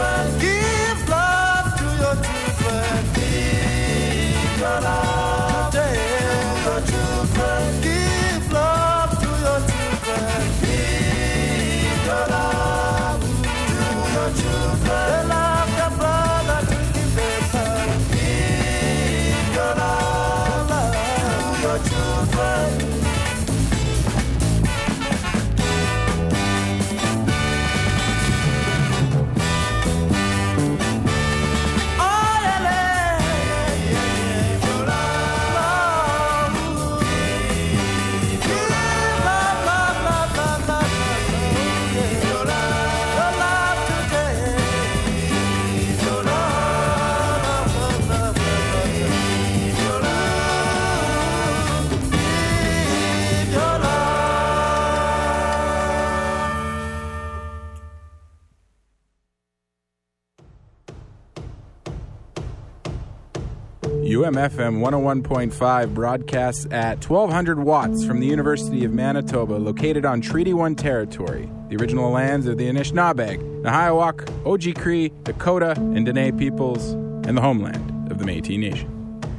children. Give love to your children. Give your love to your children. Give love to your children. Give your love to your children. They love their brother to give their son. Give your love to your children. UMFM 101.5 broadcasts at 1200 watts from the University of Manitoba, located on Treaty 1 territory, the original lands of the Anishinaabeg, Nahiawak, Oji-Cree, Dakota, and Dene peoples, and the homeland of the Métis Nation.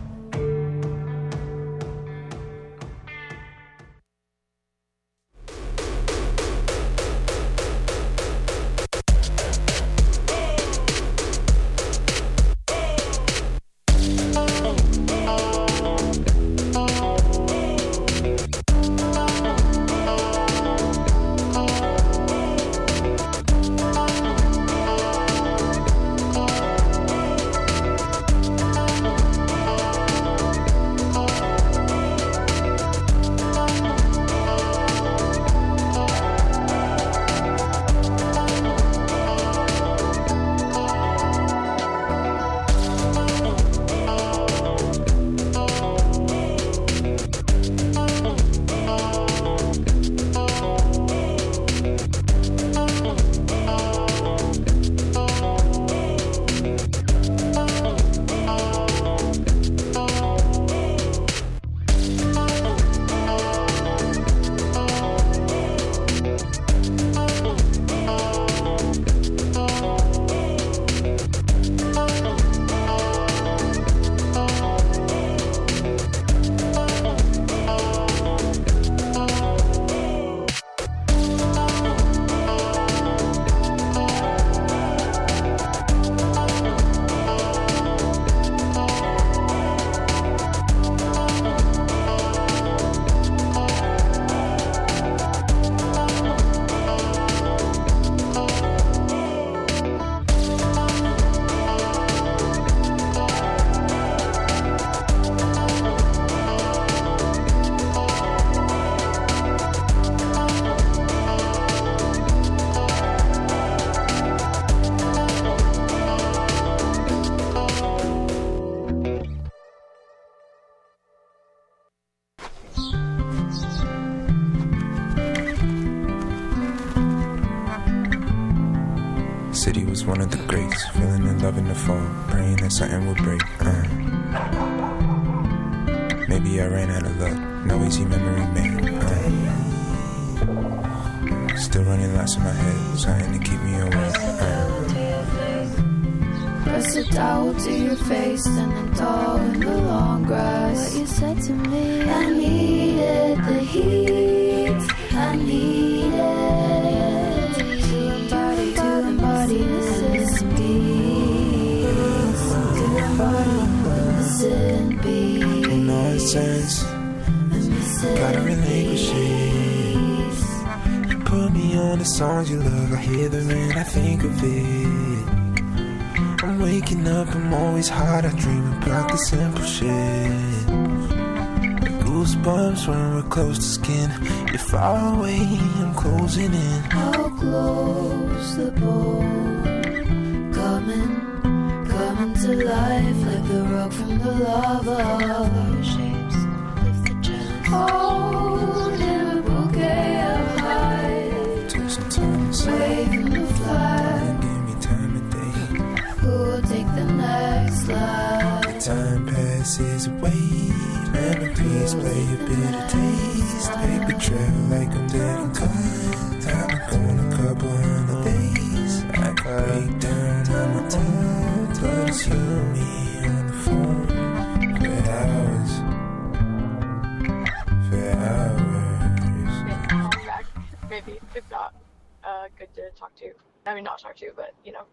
City was one of the greats, feeling in love in the fall, praying that something would break. Maybe I ran out of luck, no easy memory made. Still running lots in my head, trying to keep me awake. Press a towel to your face, standing tall in the long grass. What you said to me, I needed the heat, I needed to embody this peace, to embody missing peace. Nonsense, gotta relinquish it. You put me on the songs you love, I hear them and I think of it. I'm waking up, I'm always hot, I dream about the simple shit. Goosebumps when we're close to skin. You're far away, I'm closing in. How close the bone, coming to life like the rock from the lava. Shapes lift the chance. Holding a bouquet of light. Take some time inside, waving the flag. give me time of day. Who will take the next life? The time passes away. Memories play a bitter taste. Paper trail like I'm dead and cold. Time to go on a couple hundred days. I can break down all to me on the phone for hours. Maybe, if not, good to talk to. I mean, not talk to, but, you know.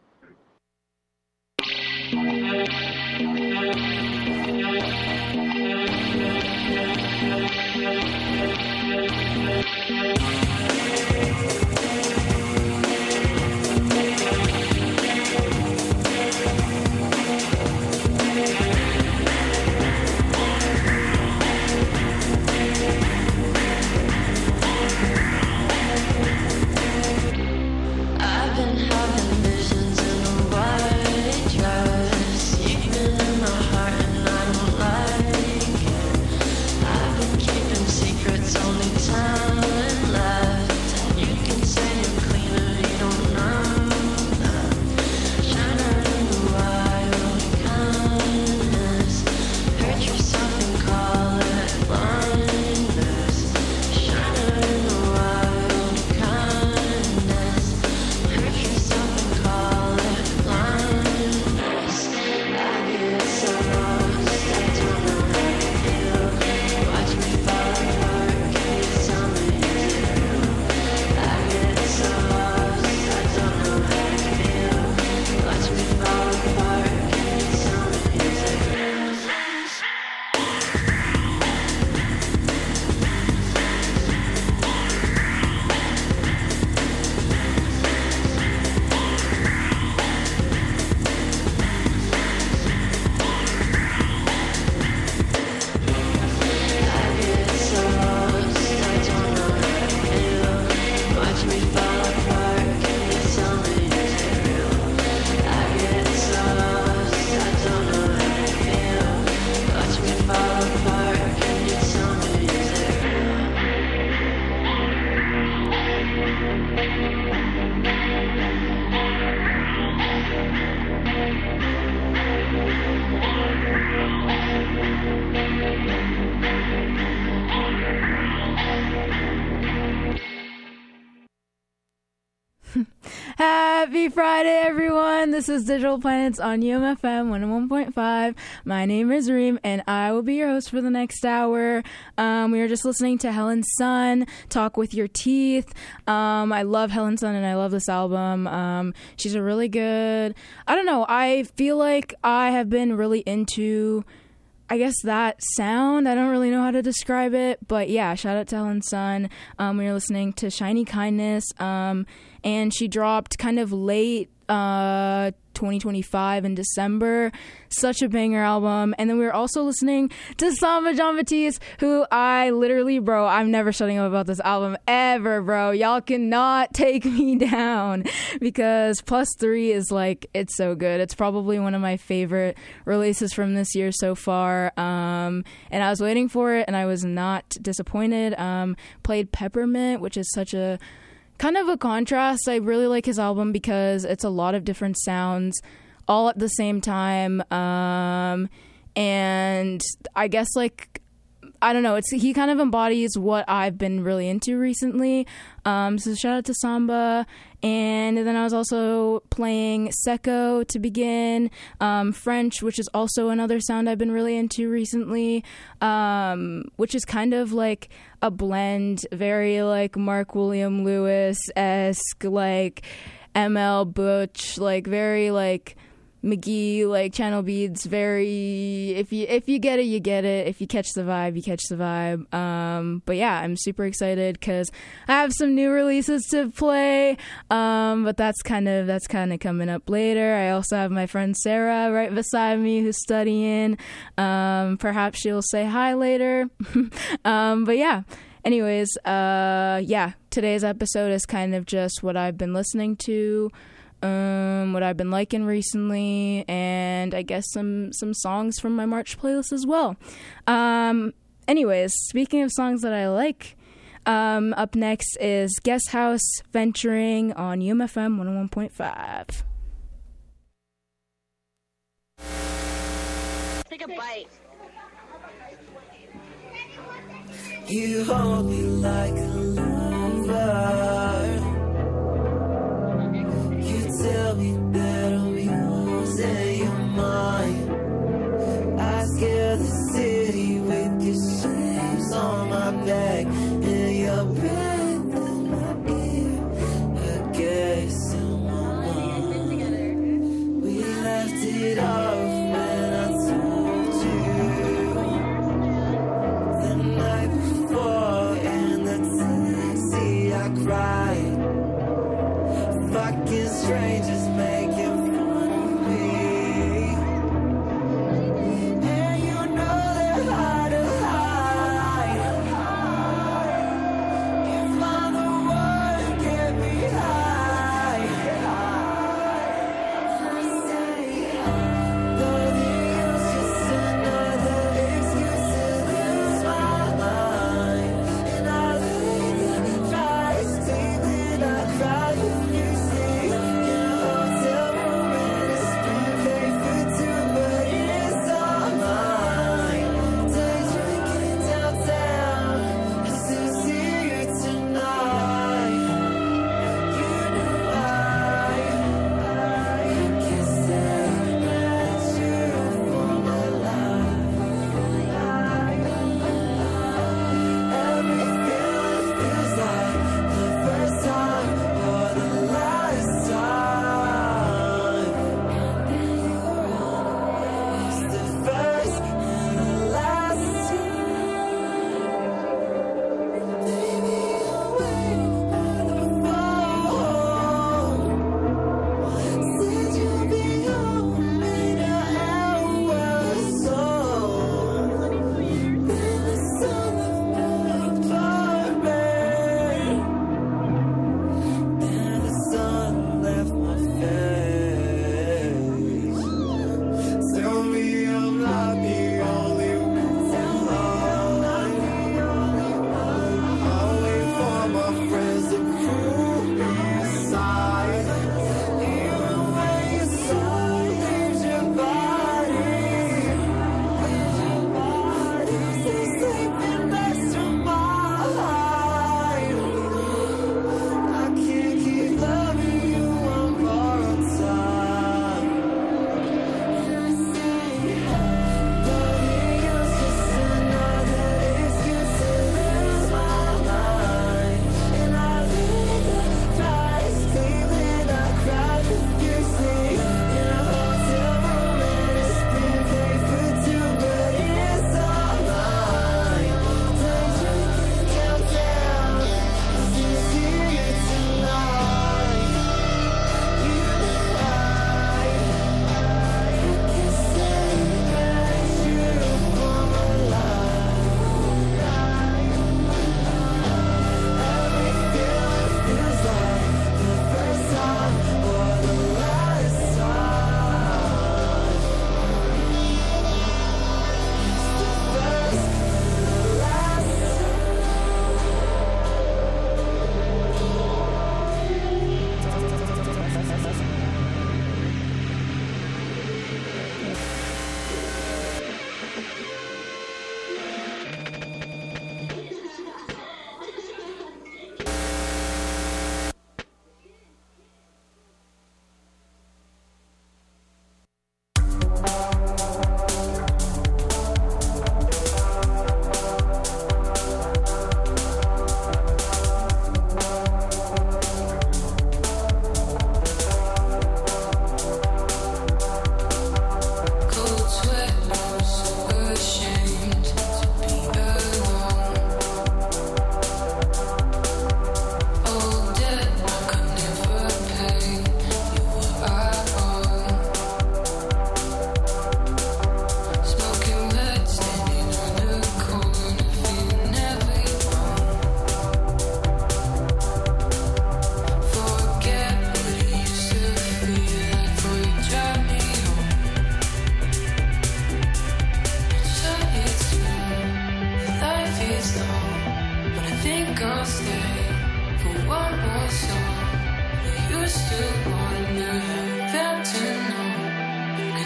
I've been having visions in a white dress. You've been in my heart and I don't like it. I've been keeping secrets, only time left. And you can say you're cleaner, you don't know that. Shine out in the wild kindness. Hurt yourself and call it blindness. Shine out in the wild kindness. Hurt yourself and call it blindness. I get so lost, I don't know how to feel. Watch me fall apart, can you tell me is it real? I get so lost, I don't know how to feel. Watch me fall apart, can you tell me is it real? Happy Friday, everyone. This is Digital Planets on UMFM 101.5. My name is Reem, and I will be your host for the next hour. We were just listening to Helen Sun, Talk With Your Teeth. I love Helen Sun, and I love this album. She's a really good... I don't know. I feel like I have been really into... I guess that sound, I don't really know how to describe it, but yeah, shout out to Helen Sun. We were listening to Shiny Kindness, and she dropped kind of late 2025 in December. Such a banger album. And then we were also listening to Samba Jean-Baptiste, who I literally, bro, I'm never shutting up about this album ever, bro. Y'all cannot take me down because +3 is like, it's so good. It's probably one of my favorite releases from this year so far. And I was waiting for it and I was not disappointed. Played Peppermint, which is such a kind of a contrast. I really like his album because it's a lot of different sounds all at the same time. And I guess, like, I don't know, he kind of embodies what I've been really into recently. So shout out to Samba. And then I was also playing Secco to begin, French, which is also another sound I've been really into recently, which is kind of like a blend, very like Mark William Lewis-esque, like ML Butch, like very like McGee, like Channel Beats, very, if you get it, you get it. If you catch the vibe, you catch the vibe. But yeah, I'm super excited because I have some new releases to play. But that's kind of coming up later. I also have my friend Sarah right beside me who's studying. Perhaps she'll say hi later. But yeah. Anyways, yeah, today's episode is kind of just what I've been listening to, what I've been liking recently, and I guess some songs from my March playlist as well. Anyways, speaking of songs that I like, up next is Guest House Venturing on UMFM 101.5. Take a bite. You hold me like a lover. You tell me that I'm yours and you're mine.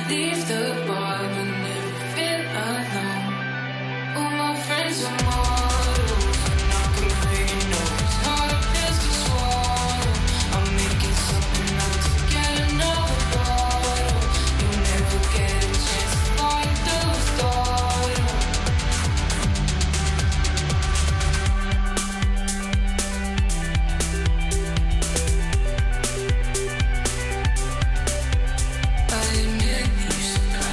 leave the bar but never feel alone. All my friends are models, and I can really know it's hard pills to swallow. I'm making something up to get another bottle. You'll never get a chance to find those thoughts. I admit you surprised.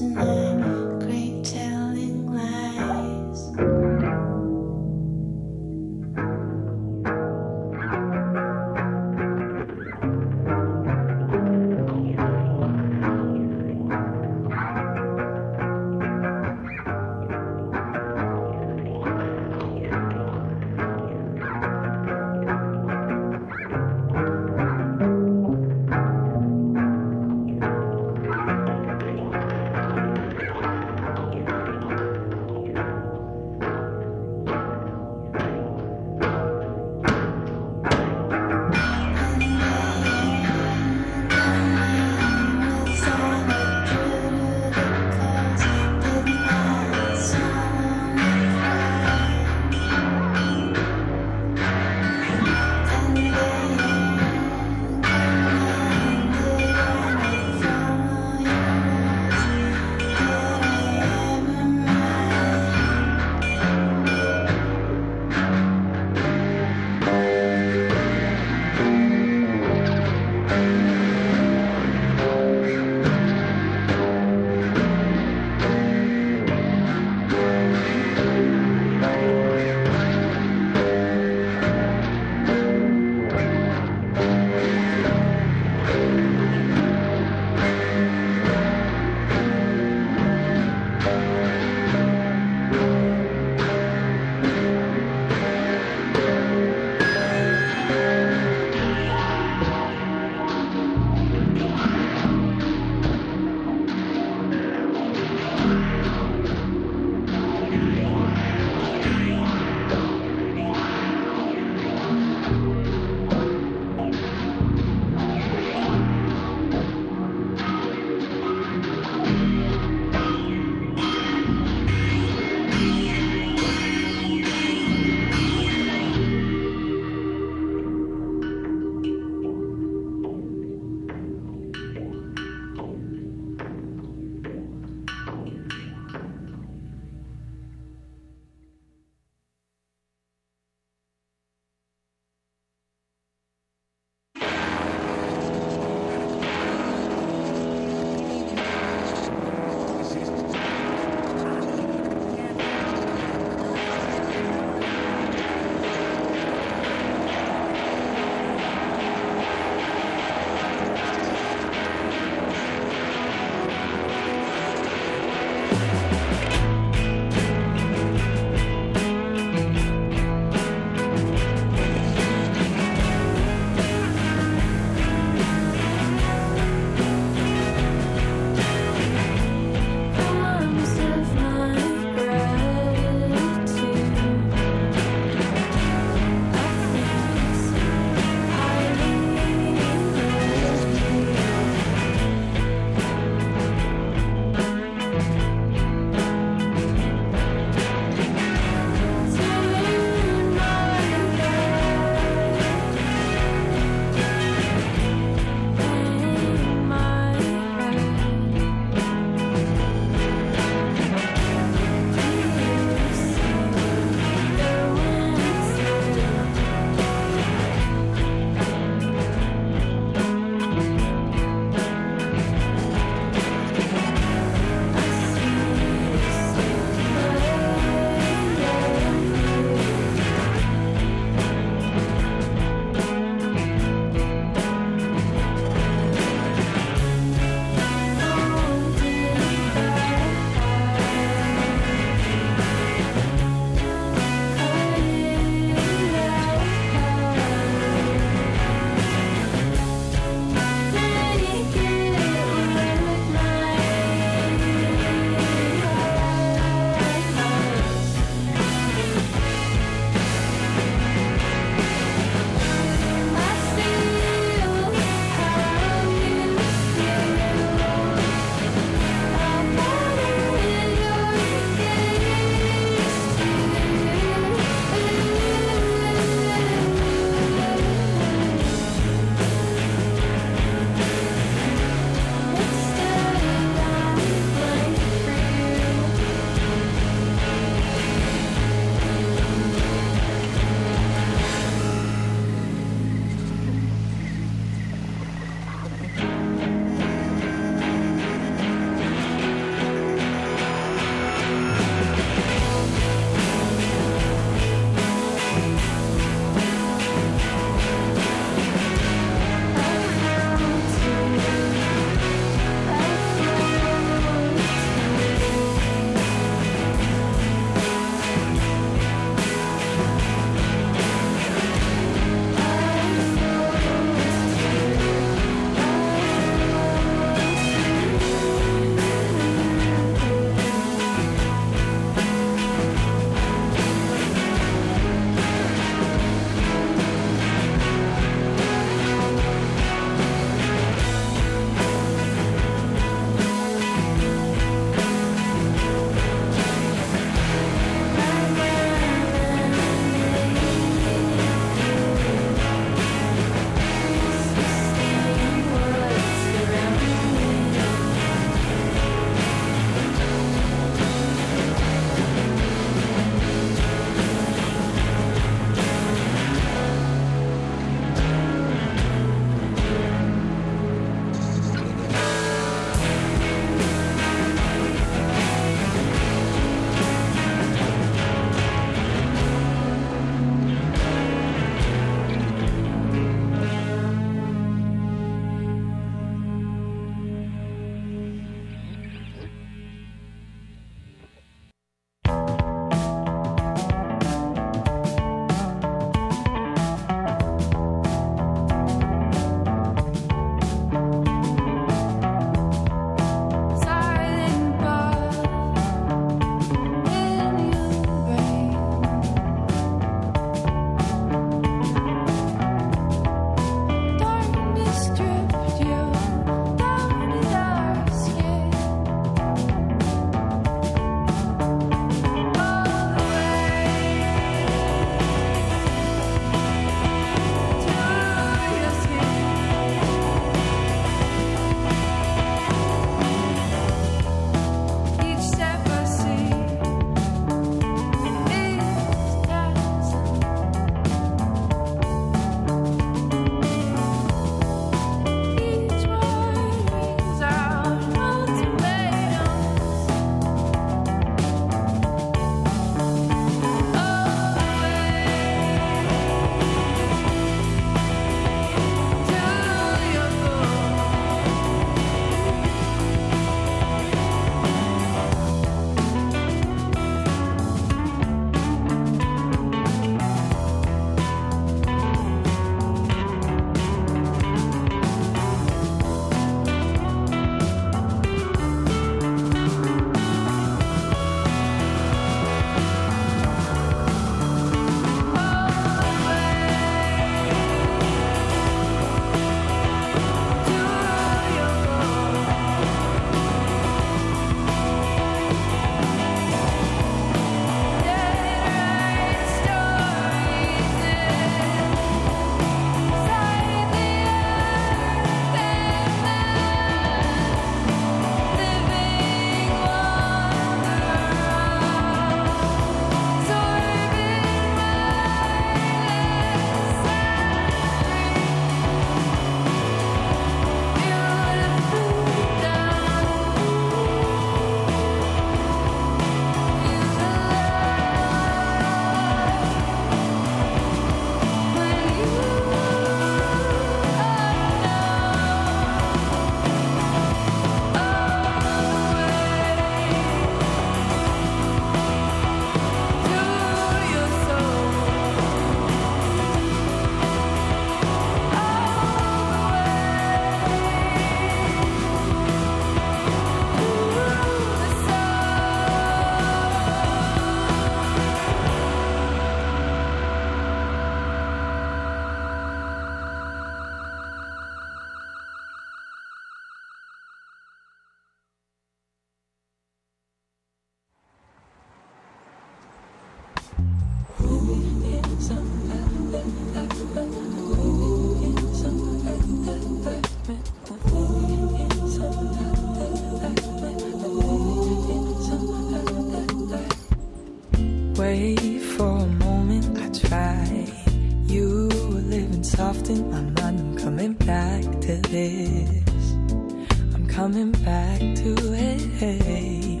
Wait for a moment, I try. You were living soft in my mind. I'm coming back to this. I'm coming back to it.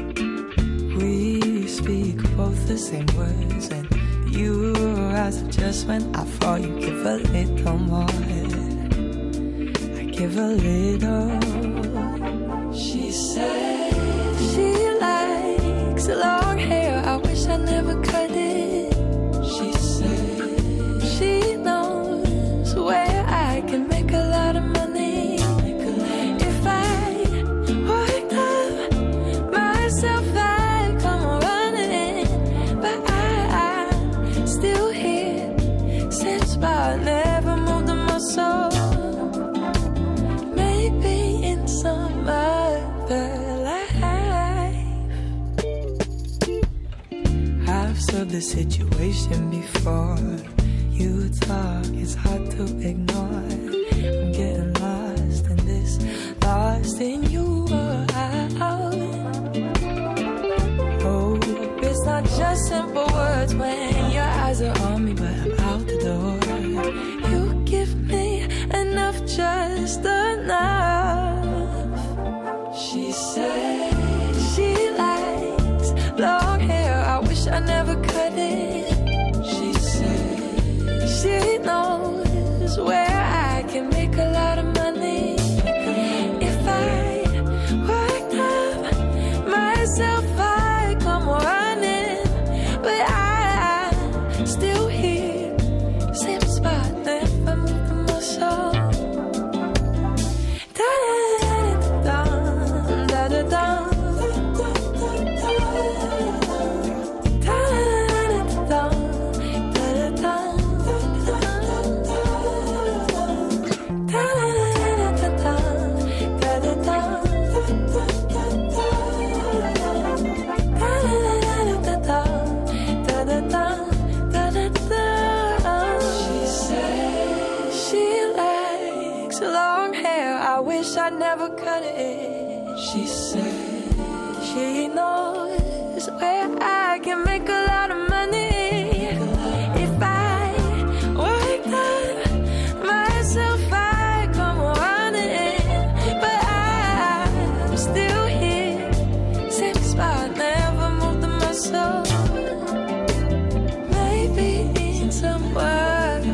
We speak both the same words, and you rise up just when I fall. You give a little more, I give a little. She said she likes long hair. I wish I never cut it. She said she knows where I can make a lot of money if I worked up myself. I'd come running, but I'm still here. Same spot, never moved a muscle. Maybe in some other of the situation before. You talk, it's hard to ignore. I'm getting lost in this, lost in you. Oh, it's not just simple words when your eyes are on me, but I'm out the door. You give me enough, just enough. She said she likes long hair. I wish I never cut it. She said she knows where I can make a lot of money if I worked up myself. I come running, but I'm still here. Same spot, never moved the muscle. Da da da da da da. I never cut it. She said she knows where I can make a lot of money if I worked up myself. I come running, but I'm still here. Same spot, never moved the muscle. Maybe in some other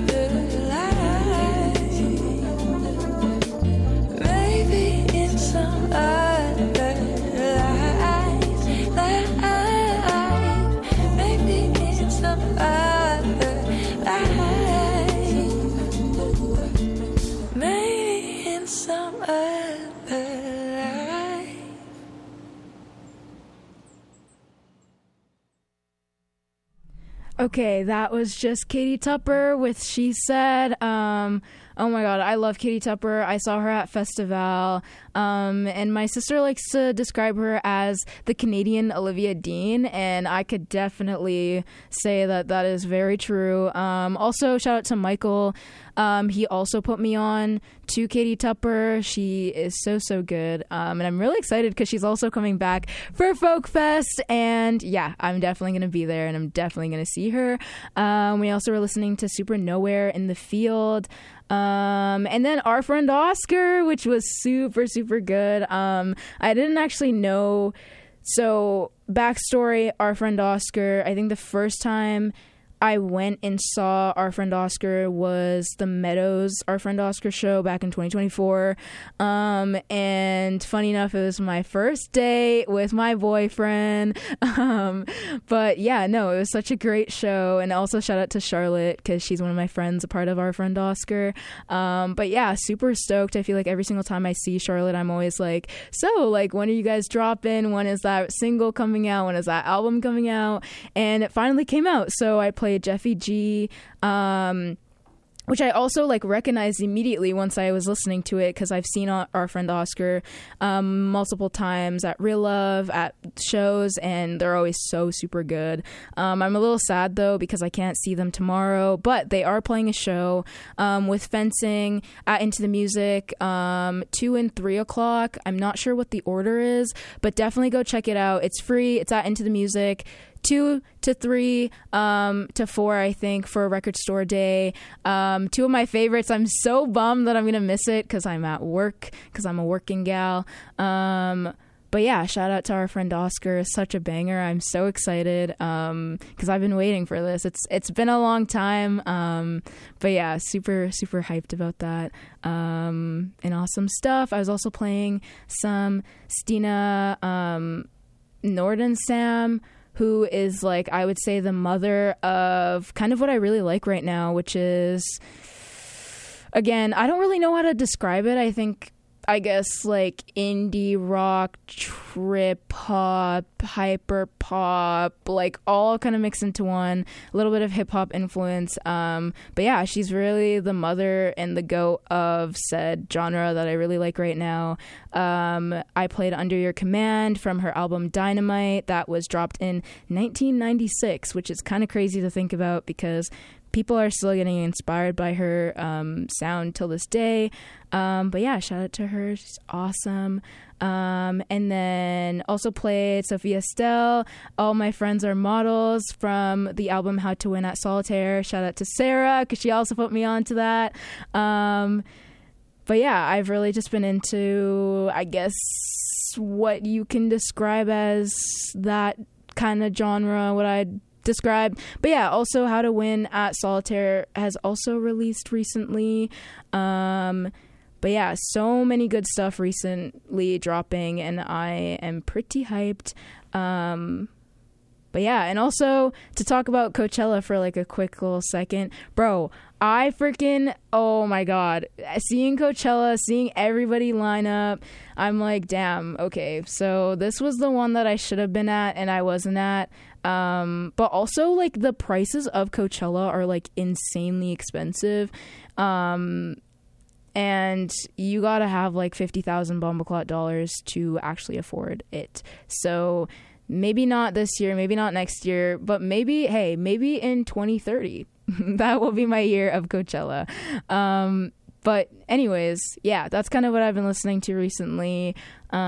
Okay, that was just Katie Tupper with She Said. Oh my god, I love Katie Tupper. I saw her at Festival. And my sister likes to describe her as the Canadian Olivia Dean, and I could definitely say that that is very true. Also, shout out to Michael. He also put me on to Katie Tupper. She is so good. And I'm really excited because she's also coming back for Folk Fest. And yeah, I'm definitely going to be there and I'm definitely going to see her. We also were listening to Super Nowhere in the Field. And then Our Friend Oscar, which was super good. I didn't actually know. So backstory, Our Friend Oscar, I think the first time I went and saw Our Friend Oscar was the Meadows Our Friend Oscar show back in 2024. And funny enough, it was my first date with my boyfriend. But yeah, no, it was such a great show. And also shout out to Charlotte because she's one of my friends, a part of Our Friend Oscar. But yeah, super stoked. I feel like every single time I see Charlotte, I'm always like, so like, when are you guys dropping? When is that single coming out? When is that album coming out? And it finally came out. So I played Jeffy G, which I also like recognized immediately once I was listening to it, because I've seen our friend Oscar multiple times at Real Love, at shows, and they're always so super good. I'm a little sad though because I can't see them tomorrow, but they are playing a show with Fencing at Into the Music 2 and 3 o'clock. I'm not sure what the order is, but definitely go check it out. It's free. It's at Into the Music. 2 to 3 to 4, I think, for a record store day. 2 of my favorites. I'm so bummed that I'm gonna miss it because I'm at work, because I'm a working gal. But yeah, shout out to our friend Oscar. Such a banger. I'm so excited because I've been waiting for this. It's been a long time. But yeah, super hyped about that. And awesome stuff. I was also playing some Stina Nordenstam, who is, like, I would say the mother of kind of what I really like right now, which is, again, I don't really know how to describe it. I guess, like, indie rock, trip hop, hyper pop, like, all kind of mixed into one. A little bit of hip hop influence. But yeah, she's really the mother and the goat of said genre that I really like right now. I played Under Your Command from her album Dynamite that was dropped in 1996, which is kind of crazy to think about because people are still getting inspired by her sound till this day. But yeah, shout out to her. She's awesome. And then also played Sophia Stell, All My Friends Are Models from the album How to Win at Solitaire. Shout out to Sarah because she also put me on to that. But yeah, I've really just been into, I guess, what you can describe as that kind of genre, what I'd describe. But yeah, also How to Win at Solitaire has also released recently. But yeah, so many good stuff recently dropping, and I am pretty hyped. But yeah, and also to talk about Coachella for like a quick little second. Bro, I freaking, oh my God, seeing Coachella, seeing everybody line up, I'm like, damn, okay, so this was the one that I should have been at and I wasn't at. But also, like, the prices of Coachella are like insanely expensive. And you gotta have like $50,000 Bumbleclot dollars to actually afford it. So maybe not this year, maybe not next year, but maybe in 2030 that will be my year of Coachella. But anyways, yeah, that's kind of what I've been listening to recently.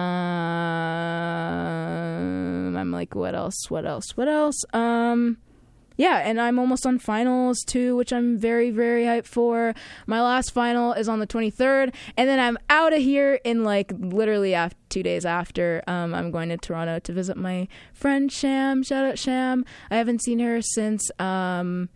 I'm like, what else? Yeah, and I'm almost on finals too, which I'm very, very hyped for. My last final is on the 23rd, and then I'm out of here in like literally 2 days after. I'm going to Toronto to visit my friend Sham. Shout out Sham. I haven't seen her since like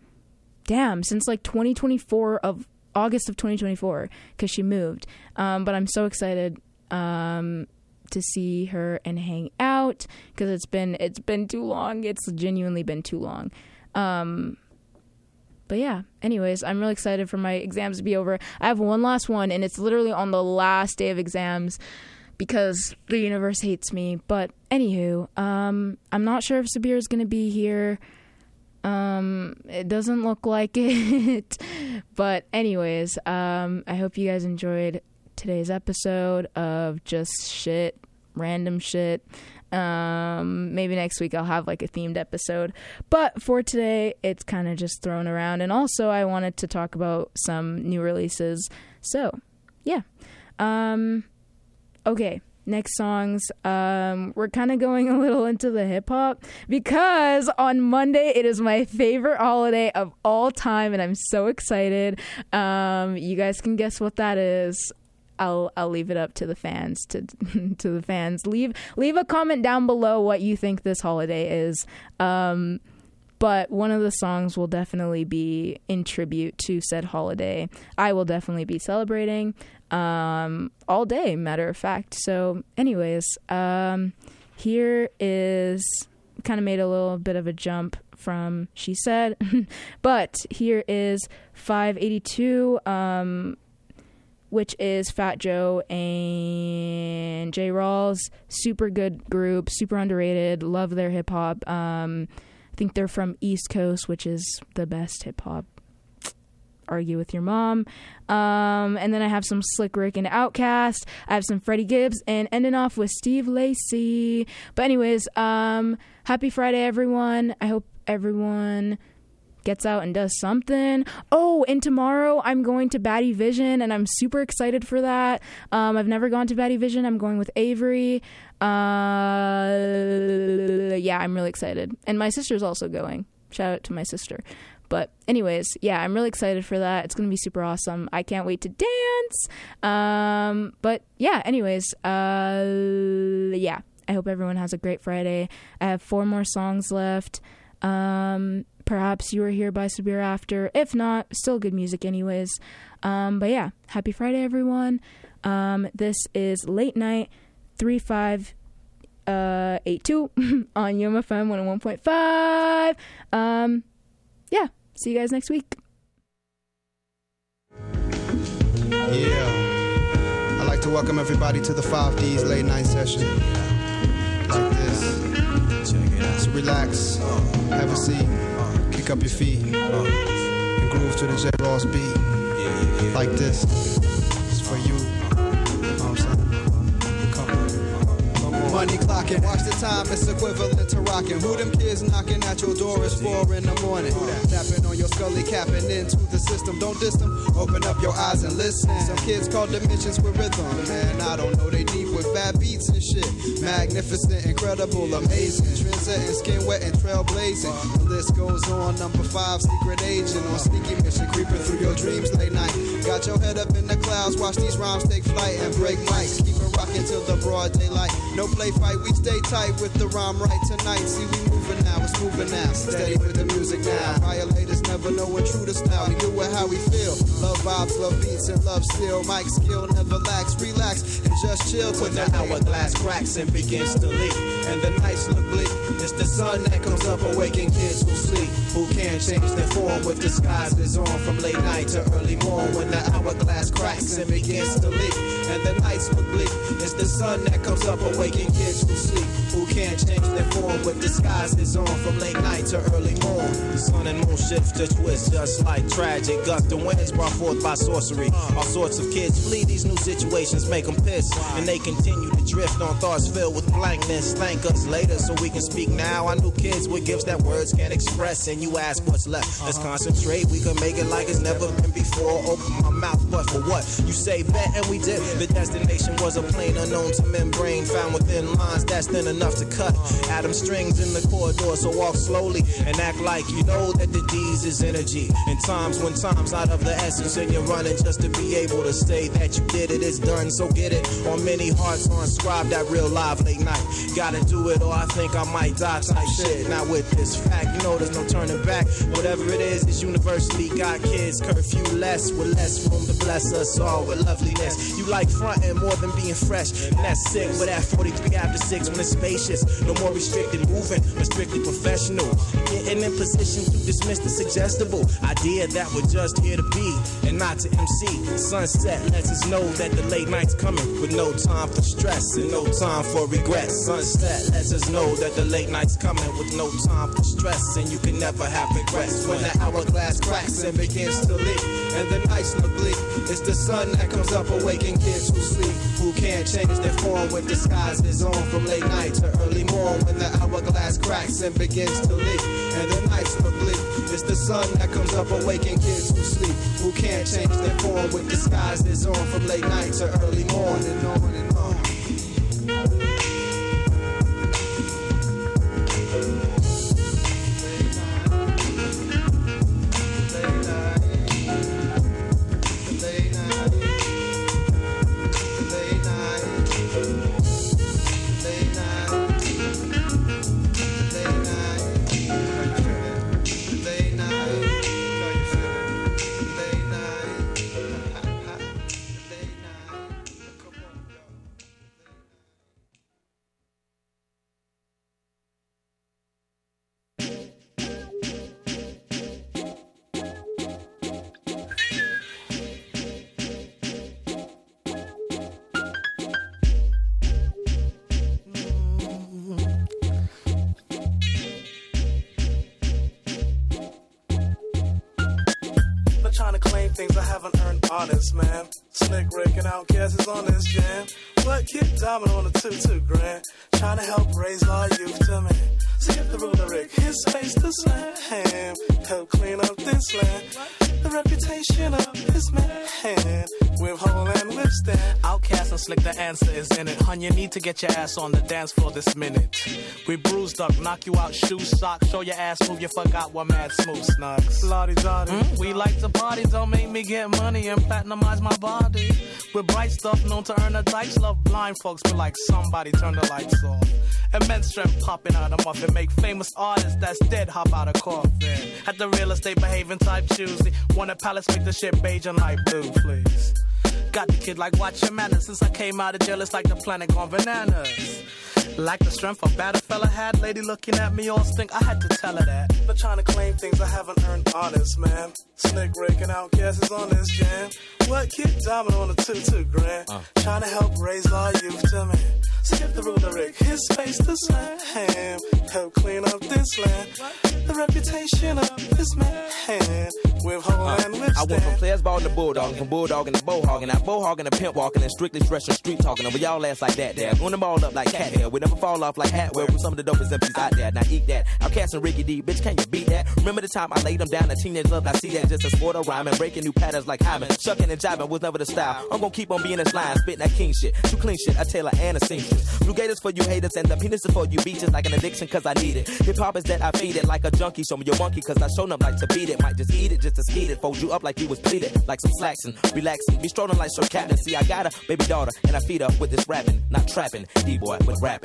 2024 of August of 2024 because she moved. But I'm so excited to see her and hang out because it's been too long. It's genuinely been too long. But yeah, anyways, I'm really excited for my exams to be over. I have one last one, and it's literally on the last day of exams because the universe hates me. But anywho, I'm not sure if Sabir is going to be here. It doesn't look like it. But anyways, I hope you guys enjoyed today's episode of just shit, random shit. Maybe next week I'll have like a themed episode, but for today it's kind of just thrown around. And also I wanted to talk about some new releases, so yeah. Okay, next songs. We're kind of going a little into the hip hop because on Monday it is my favorite holiday of all time, and I'm so excited. You guys can guess what that is. I'll leave it up to the fans to the fans. Leave a comment down below what you think this holiday is. But one of the songs will definitely be in tribute to said holiday. I will definitely be celebrating all day, matter of fact. So anyways, here is, kind of made a little bit of a jump from She Said, but here is 582, which is Fat Joe and J. Rawls. Super good group, super underrated. Love their hip hop. I think they're from East Coast, which is the best hip hop Argue with Your Mom. And then I have some Slick Rick and Outkast. I have some Freddie Gibbs, and ending off with Steve Lacy. But anyways, happy Friday, everyone. I hope everyone gets out and does something. Oh, and tomorrow I'm going to Batty Vision, and I'm super excited for that. I've never gone to Batty Vision. I'm going with Avery. Yeah, I'm really excited. And my sister's also going. Shout out to my sister. But anyways, yeah, I'm really excited for that. It's going to be super awesome. I can't wait to dance. But yeah, anyways, yeah, I hope everyone has a great Friday. I have 4 more songs left. Perhaps You Were Here by Sabir After. If not, still good music anyways. But yeah, happy Friday, everyone. This is Late Night 3582 on UMFM 101.5. Yeah, see you guys next week. Yeah, I'd like to welcome everybody to the 5Ds late night session. Like this. So relax, have a seat, kick up your feet, and groove to the J. Ross beat. Like this. It's for you. Money clocking, watch the time, it's equivalent to rocking. Who them kids knocking at your door is 4 in the morning. Tapping on your scully, capping into the system. Don't diss them, open up your eyes and listen. Some kids call dimensions with rhythm. Man, I don't know, they deep with bad beats and shit. Magnificent, incredible, amazing. Trendsetting, skin wet and trailblazing. The list goes on, number 5, secret agent. On sneaky mission, creeping through your dreams late night. Got your head up in the clouds, watch these rhymes take flight and break mics. Keep it rocking till the broad daylight. No play fight, we stay tight with the rhyme right tonight. See, we moving now, it's moving now. Steady with the music now. Violators never know what true to style. We do it how we feel. Love vibes, love beats, and love still. Mic skill never lacks. Relax and just chill till the hourglass cracks and begins to leak. And the nights look bleak. It's the sun that comes up, awaking kids who sleep. Who can't change their form with disguises on from late night to early morn. When the hourglass cracks and begins to leak. And the nights look bleak. It's the sun that comes up, awaking kids who sleep. Who can't change their form with disguises on from late night to early morn. The sun and moon shift to twist just like tragic. Gust the winds brought forth by sorcery. All sorts of kids flee these new situations, make them piss. And they continue to drift on thoughts filled with blankness. Thank us later so we can speak now. I knew kids with gifts that words can't express. And you ask what's left. Let's concentrate, we can make it like it's never been before. Open my mouth, but for what? You say bet and we did. The destination was a plane unknown to membrane. Found within lines that's thin enough to cut. Atom strings in the corridor, so walk slowly and act like you know that the D's is energy. In times when time's out of the essence and you're running just to be able to say that you did it, it's done, so get it. On many hearts on scribe that real live late night. Gotta do it or I think I might die type shit. Now with this fact, you know there's no turning back. Whatever it is, this university got kids curfew less with less room to bless us all with loveliness. You like fronting more than being fresh, and that's sick. But at 43 after 6 when it's spacious, no more restricted moving, but strictly professional. Getting in position to dismiss the suggestible idea that we're just here to be and not to MC. Sunset lets us know that the late night's coming with no time for stress and no time for regret. Sunset lets us know that the late night's coming with no time for stress and you can never have regrets. When the hourglass cracks and begins to leak and the nights look bleak, it's the sun that comes up awaking kids who sleep, who can't change their form with disguises on from late night to early morn. When the hourglass cracks and begins to leak and the nights look bleak, it's the sun that comes up awaking kids who sleep, who can't change their form with disguises on from late night to early morn and on and on. claim things I haven't earned, honest, man. Slick Rick and Outkast is on this jam. What Kid Diamond on the 2 grand. Trying to help raise our youth to man. Skip the ruler Rick, his space to slam. Help clean up this land. The reputation of this man. With Hole and Whip Stand. Outkast and Slick, the answer is in it. Hun, you need to get your ass on the dance floor this minute. We bruised up, knock you out, shoes, socks, show your ass move, you forgot what mad smooth snugs. Lottie-dottie. We like to party, don't make me get money and platinumize my body. With bright stuff known to earn a dice, love blind folks, but like somebody turn the lights off. Immense strength popping out of muffin, make famous artists that's dead hop out of coffin. At the real estate behaving type choosy, want a palace, make the shit beige and light blue, please. Got the kid like watch your manners. Since I came out of jail, it's like the planet gone bananas. Like the strength a bad fella had, lady looking at me all stink, I had to tell her that. But trying to claim things I haven't earned, honest, man. Slick Rick and Outkast is on this jam. What Kid Diamond on the 2 grand. Trying to help raise our youth to man. Skip the ruler Rick, his space to slam. Help clean up this land. The reputation of this man. With Hole and Whip Stand. I went from players ball to bulldog, from bulldog to bowhogging, now bowhogging to pimp walking, and strictly stretching street talking. Over y'all ass like that there. Going them all up like cat hair. We never fall off like Hatwell with some of the dopest MCs out there. Now eat that. Outkast and Ricky D, bitch, can you beat that? Remember the time I laid them down, a teenage love, I see that just a sport of rhyming, breaking new patterns like Hyman. Shucking and jiving was never the style. I'm gonna keep on being this line, spitting that king shit. Too clean shit, a tailor and a seamstress. Blue gators for you haters and the penis is for you beaches like an addiction cause I need it. Hip hop is that I feed it like a junkie. Show me your monkey cause I shown up like to beat it. Might just eat it just to skeet it. Fold you up like you was pleated. Like some slacks and relaxing. Be strolling like Sir Captain. See I got a baby daughter and I feed her with this rapping. Not trapping, D-boy with rapping.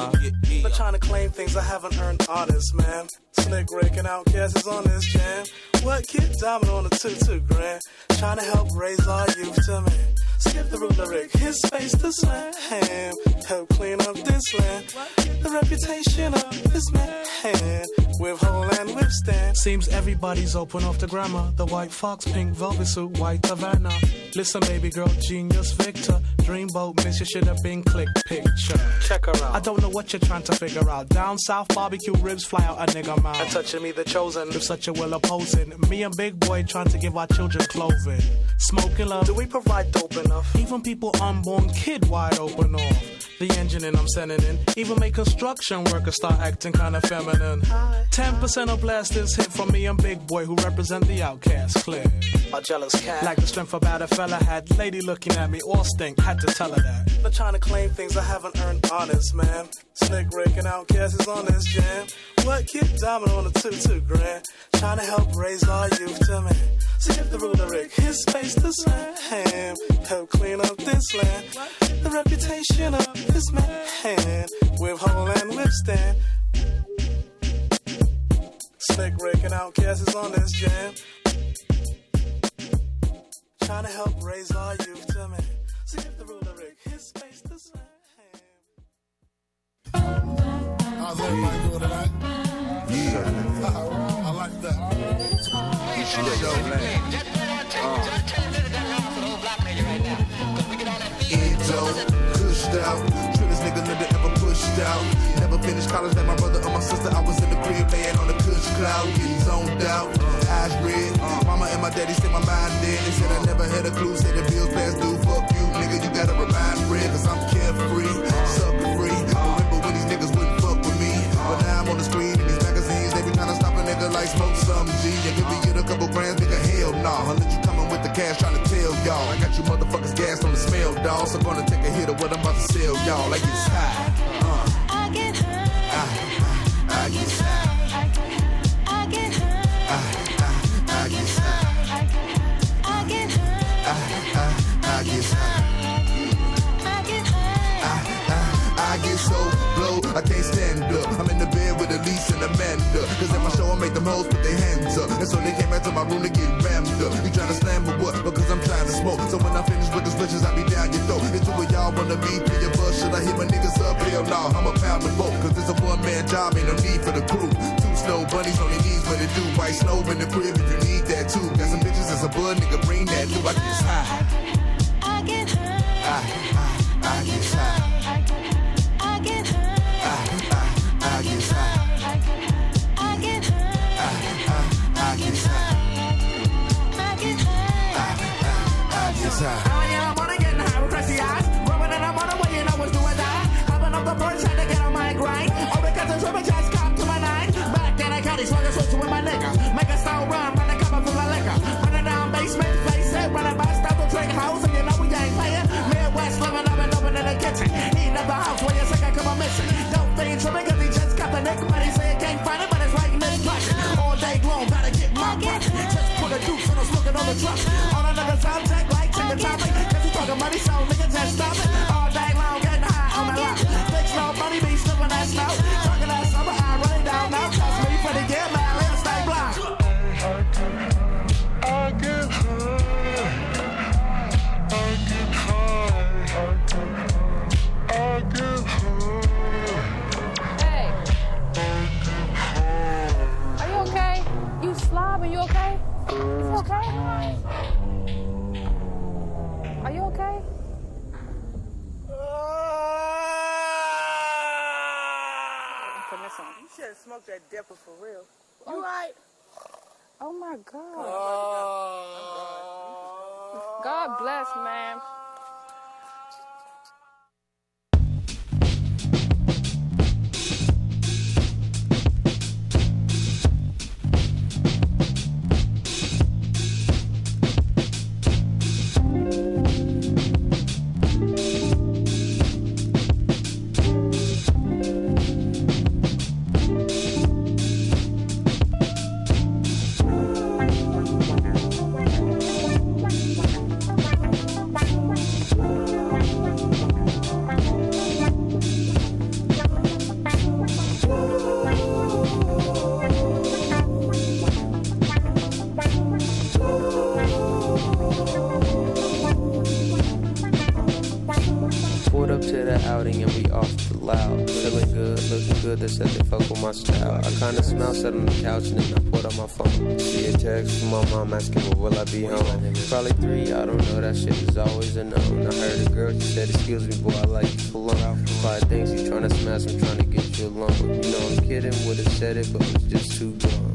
But trying to claim things I haven't earned, honest, man. Slick Rick and Outkast is on this jam. What Kid Diamond on the 2 grand. Trying to help raise our youth to man. Skip the ruler Rick, his space to slam. Help clean up this land. The reputation of this man. With Hole and Whip Stand. Seems everybody's open off the grammar. The white fox, pink velvet suit, white Havana. Listen, baby girl, genius Victor. Dreamboat, miss you should have been click picture. Check her out. I don't know what you're trying to figure out. Down south, barbecue ribs fly out a nigga mouth. And touching me the chosen. With such a will opposing. Me and Big Boy trying to give our children clothing. Smoking love. Do we provide dope enough? Even people unborn kid wide open off. The engine and I'm sending in. Even make construction workers start acting kinda feminine. 10% of blasters hit from me and Big Boy who represent the Outkast clear. A jealous cat. Like the strength about a fella had. Lady looking at me all stink, had to tell her that. But trying to claim things I haven't earned, honest, man. Slick Rick and Outkast is on this jam. What Kid Diamond on the 2 grand. Trying to help raise our youth to man. Skip the ruler Rick, his space to slam. Help clean up this land. The reputation of this man. With Hole and Whip Stand. Slick Rick and Outkast is on this jam. Trying to help raise our youth to man. Skip the ruler Rick, his space to slam. How's everybody doing tonight? I like that. Pushed out, trillest nigga never ever pushed out. Never finished college like my brother or my sister. I was in the crib laying on the cush cloud, getting zoned out, eyes red. Mama and my daddy said my mind dead. They said I never had a clue, said the bills past due. Fuck you, nigga, you gotta remind Fred, cause I'm carefree, sucker free. Remember when these niggas wouldn't fuck with me, but now I'm on the screen in these magazines. They be trying to stop a nigga like smoke some G. And give me get a couple grams, nigga, hell nah. I'll let you come in with the cash trying to tell y'all. I got you motherfuckers gassed on the smell, dawg. So gonna take a hit of what I'm about to sell y'all. Like it's high. I get high. I get high. I get high. I get high. I get high. I get high. I get so blow, I can't stand up. I'm in the bed with Elise and Amanda. Cause at my show I make them hoes put their hands up. And so they came back to my room to get rammed up. You tryna slam or what? Because I'm trying to smoke. So when I finish with the switches, I be down your throat. It's two of y'all wanna be through your bus. Should I hit my niggas up? Hell nah, I'm a pound of both. Cause it's a one-man job, ain't no need for the crew. Two snow bunnies on their knees when they do. White snow in the crib if you need that too. Got some bitches that's a bud, nigga, bring that too. I get high. I get high. I get high. I get high. I get high. I get high. I get high. I get high. time. Oh yeah, I'm on getting high with crusty eyes. Growing and I'm on the way, you know what's doing that. Hopping up the bridge, had to get on my grind. Oh, because the triple just come to my nine. Back in the county, smoking switch with my nigga. Make a stone run, running coming from my liquor. Running down basement, face it, running by stop the drink house, and you know we ain't playing. Midwest living up and open in the kitchen. Eating up the house where you think I come on missing. Don't think tripping cause he just got the nick, but he say he can't find it, but it's right in his pocket. All day long, gotta get my money. Just put a deuce and I'm smoking on the truck. On another sound check, lights in the topic. Cause you talking money, so nigga just stop it. All day long, getting high on the lot. Fix no money, be slipping that snow. Talking that summer, I run it down now. Cause me for the gear, man, let's stay blind. I get high. Hey. Are you okay? You slob, are you okay? You okay? Are you okay? You should have smoked that dipper for real. You right? Oh my God. God bless, man. They said they fuck with my style. I kinda smell, sat on the couch and then I pulled out my phone. See a text from my mom asking me, will I be home? Probably 3, I don't know, that shit is always a no. And I heard a girl, she said, excuse me, boy, I like you for long. 5 things you tryna smash, I'm tryna get you along. You know I'm kidding, would've said it, but was just too gone.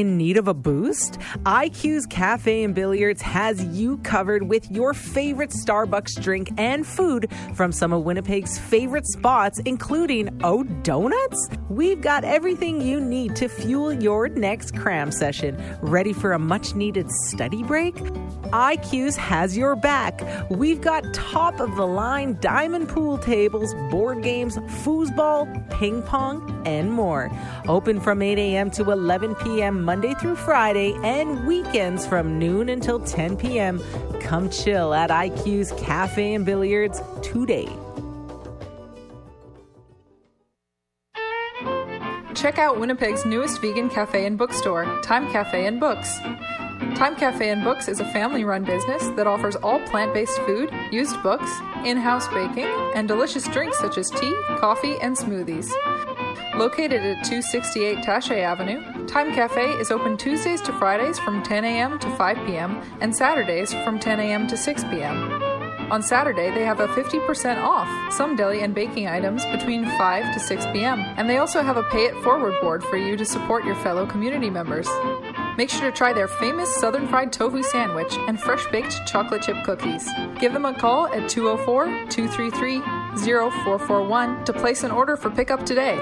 In need of a boost? IQ's Cafe and Billiards has you covered with your favorite Starbucks drink and food from some of Winnipeg's favorite spots, including Donuts. We've got everything you need to fuel your next cram session. Ready for a much-needed study break? IQ's has your back. We've got top-of-the-line diamond pool tables, board games, foosball, ping pong, and more. Open from 8 a.m. to 11 p.m. Monday through Friday and weekends from noon until 10 p.m. Come chill at IQ's Cafe and Billiards today. Check out Winnipeg's newest vegan cafe and bookstore, Time Cafe and Books. Time Cafe and Books is a family-run business that offers all plant-based food, used books, in-house baking, and delicious drinks such as tea, coffee, and smoothies. Located at 268 Taché Avenue, Time Cafe is open Tuesdays to Fridays from 10 a.m. to 5 p.m. and Saturdays from 10 a.m. to 6 p.m. On Saturday, they have a 50% off some deli and baking items between 5 to 6 p.m. And they also have a Pay It Forward board for you to support your fellow community members. Make sure to try their famous Southern Fried Tofu Sandwich and fresh-baked chocolate chip cookies. Give them a call at 204-233-0441 to place an order for pickup today.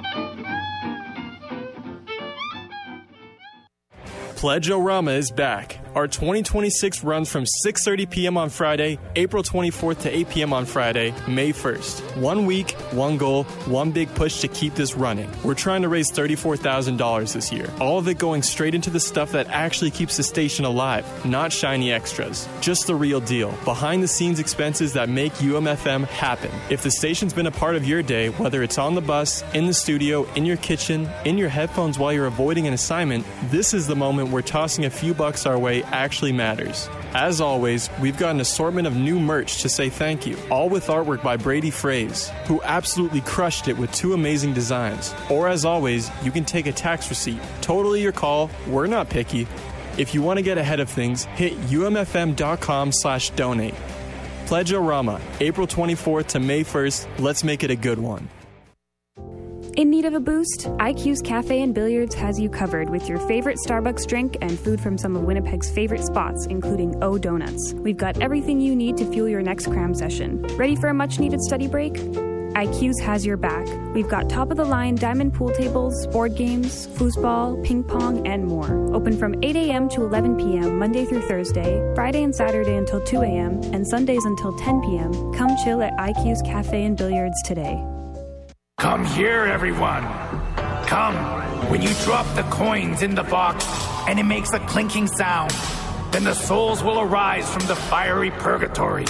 Pledge-O-Rama is back. Our 2026 runs from 6:30 p.m. on Friday, April 24th to 8 p.m. on Friday, May 1st. 1 week, one goal, one big push to keep this running. We're trying to raise $34,000 this year. All of it going straight into the stuff that actually keeps the station alive, not shiny extras. Just the real deal. Behind-the-scenes expenses that make UMFM happen. If the station's been a part of your day, whether it's on the bus, in the studio, in your kitchen, in your headphones while you're avoiding an assignment, this is the moment where tossing a few bucks our way actually matters. As always, we've got an assortment of new merch to say thank you, all with artwork by Brady Fraze, who absolutely crushed it with 2 amazing designs. Or as always, you can take a tax receipt. Totally your call. We're not picky. If you want to get ahead of things, hit umfm.com/donate. Pledge-O-Rama, April 24th to May 1st. Let's make it a good one. In need of a boost? IQ's Cafe and Billiards has you covered with your favorite Starbucks drink and food from some of Winnipeg's favorite spots, including Donuts. We've got everything you need to fuel your next cram session. Ready for a much-needed study break? IQ's has your back. We've got top-of-the-line diamond pool tables, board games, foosball, ping pong, and more. Open from 8 a.m. to 11 p.m. Monday through Thursday, Friday and Saturday until 2 a.m., and Sundays until 10 p.m. Come chill at IQ's Cafe and Billiards today. Come here, everyone. Come. When you drop the coins in the box and it makes a clinking sound, then the souls will arise from the fiery purgatory.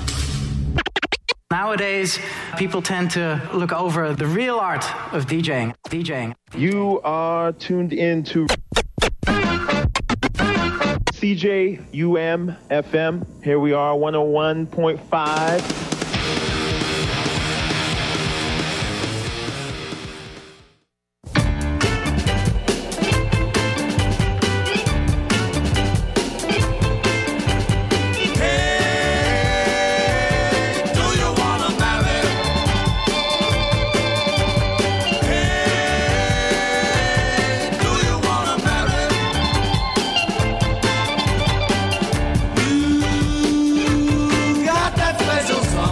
Nowadays, people tend to look over the real art of DJing. You are tuned into CJUM FM. Here we are, 101.5. Got that special song.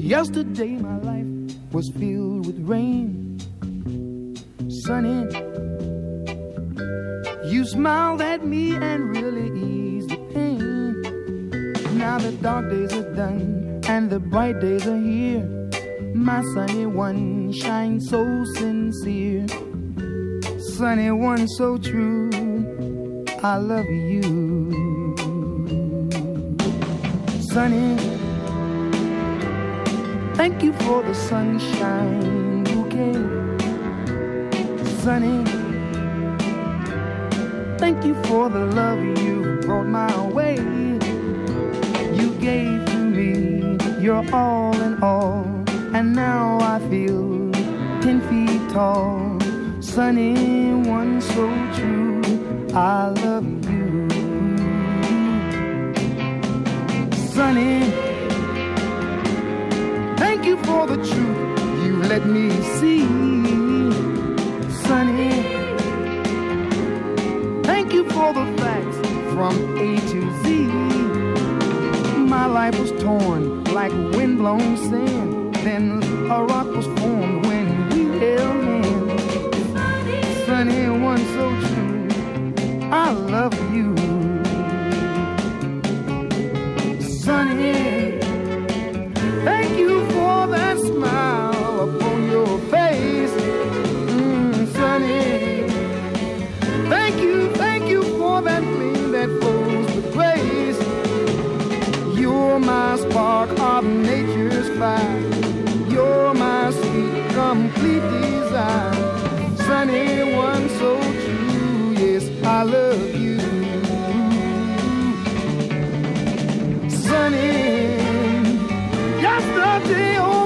Yesterday my life was filled with rain. Sunny, you smiled at me and really eased the pain. Now the dark days are done and the bright days are here. My sunny one shines so sincere. Sunny one so true, I love you. Sunny, thank you for the sunshine bouquet. Sunny, thank you for the love you brought my way. You gave to me your all in all, and now I feel 10 feet tall. Sunny one so true, I love you. Sunny, thank you for the truth you let me see. Sunny, thank you for the facts from A to Z. My life was torn like windblown sand. Then a rock was formed when we held hands. Sunny one so true, I love you. Sunny, thank you for that smile upon your face. Sunny, thank you for that gleam that flows with grace. You're my spark of nature's fire. You're my sweet, complete desire. Sunny one so true, yes, I love you. Sunny, yesterday